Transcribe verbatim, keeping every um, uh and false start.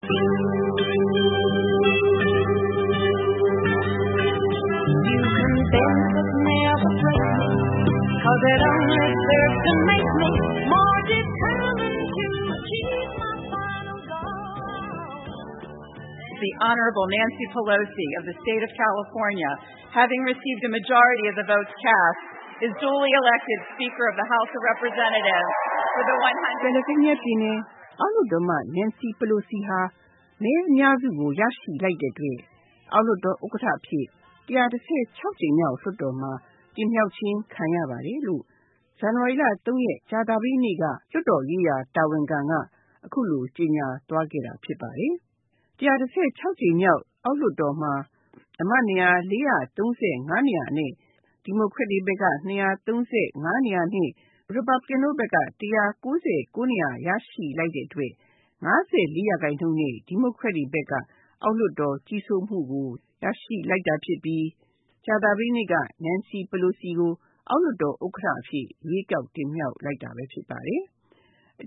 You can bend but never break me, 'cause it only serves to make me more determined to achieve my final goal. The Honorable Nancy Pelosi of the state of California, having received a majority of the votes cast, is duly elected Speaker of the House of Representatives for the one hundred. California ပြည်နယ်အောက်လွှတ်တော်မှ Nancy Pelosi ဟာမဲအများစုကိုရရှိလိုက်တဲ့အတွက်အောက်လွှတ်တော်ဥက္ကဋ္ဌအဖြစ်one hundred sixteenကြိမ်မြောက်လွှတ်တော်မှာတင်မြှောက်ခြင်းခံရပါတယ်လို့ဇန်နဝါရီလthreeရက်ကြာသပတေးနေ့ကလွှတ်တော်ရေးရာတာဝန်ခံကအခုလိုကြေညာသွားခဲ့တာဖြစ်ပါတယ်။ one hundred sixteenကြိမ်မြောက်အောက်လွှတ်တော်မှာအမတ်နေရာfour hundred thirty-fiveနေရာနဲ့ဒီမိုကရက်တွေဘက်ကtwo hundred thirty-fiveနေရာနဲ့ Republican တို့ဘက်ကone hundred ninety-nineနေရာရရှိလိုက်တဲ့အတွက်fifty-fourရာခိုင်နှုန်းနဲ့ဒီမိုကရက်တွေဘက်ကအောက်လွှတ်တော်ကြီးစိုးမှုကိုရရှိလိုက်တာဖြစ်ပြီးကြာသပတေးနေ့က Nancy Pelosi ကိုအောက်လွှတ်တော်ဥက္ကဋ္ဌအဖြစ်ရွေးကောက်တင်မြှောက်လိုက်တာပဲဖြစ်ပါတယ်။